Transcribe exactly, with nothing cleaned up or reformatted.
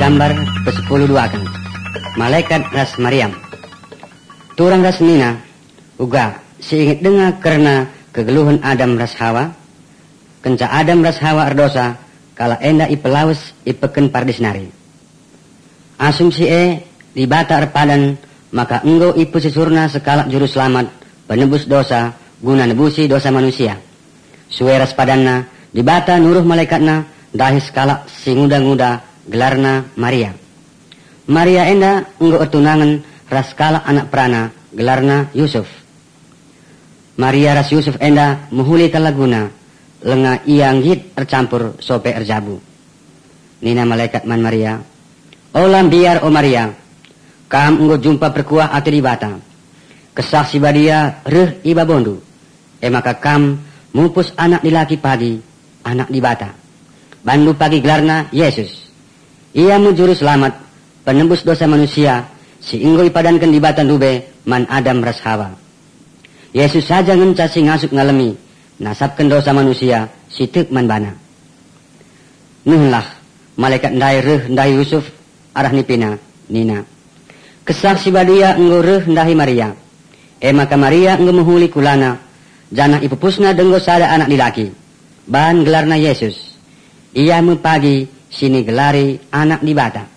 gambar kesepuluh duakan malaikat ras Maryam. Turang ras Nina uga siingit dengar karena kegeluhan Adam ras Hawa. Kenca Adam ras Hawa erdosa kala enda ipelaus ipeken pardisnari. Asumsi e di bata erpadan maka enggo ipu sesurna sekala juru selamat penebus dosa guna nebusi dosa manusia. Suweras padanna di bata nuruh malaikatna dahi sekala singuda-nguda gelarna Maria. Maria enda enggo etunangan ras kala anak perana gelarna Yusuf. Maria ras Yusuf enda muhuli talaguna lenga iang hit tercampur sope erjabu. Nina malaikat man Maria, olam biar o Maria, kam enggo jumpa perkuah ati di bata. Kesaksi badia reh iba bondu. E maka kam mupus anak dilaki pagi, anak di bata. Bandu pagi gelarna Yesus. Ia mujuru selamat, penembus dosa manusia, si inggo ipadankan di batan dube man Adam ras Hawa. Yesus saja ngenca si ngasuk ngalemi, nasabkan dosa manusia, si tek man bana. Nuhlah, malaikat ndai reh ndai Yusuf, arah nipina, Nina. Kesaksi badia enggo reh ndahi Maria. E maka Maria enggo muhuli kulana, janah ipupusna denggo sada anak dilaki. Ban gelarna Yesus. Ia mempagi sini gelari anak di bata.